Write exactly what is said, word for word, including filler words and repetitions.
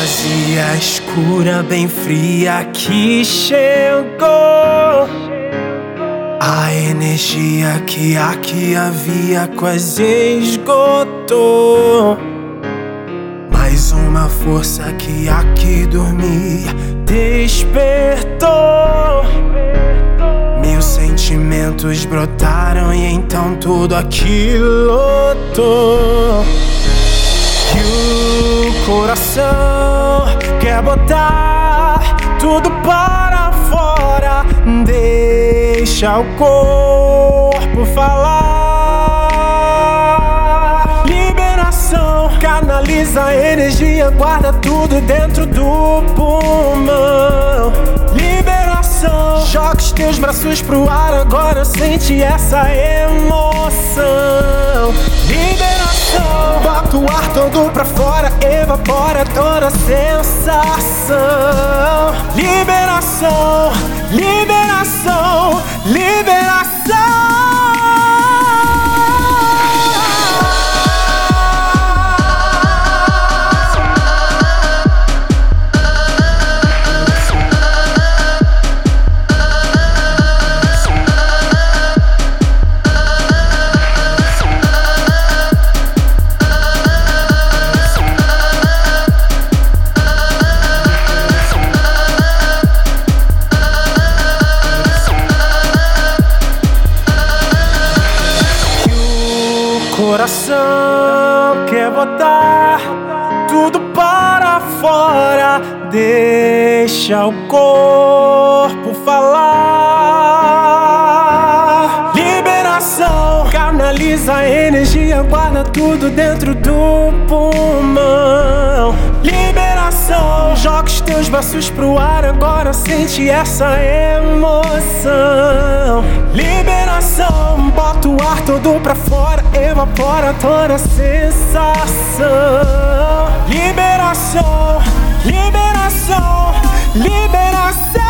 vazia, escura, bem fria que chegou. A energia que aqui havia quase esgotou. Mais uma força que aqui dormia despertou. Mil sentimentos brotaram e então tudo aqui lotou. E o coração quer botar tudo para fora. Deixa o corpo falar. Liberação, canaliza a energia, guarda tudo dentro do pulmão. Liberação, joga os teus braços pro ar, agora sente essa emoção. Liberação, bota o ar todo pra fora, evapora toda a sensação. Liberação, liberação, liberação. Coração quer botar tudo para fora. Deixa o corpo falar. Liberação, canaliza a energia, guarda tudo dentro do pulmão. Liberação, joga os teus braços pro ar, agora sente essa emoção. Liberação, bota o ar todo pra fora, evapora toda a sensação. Liberação, liberação, liberação.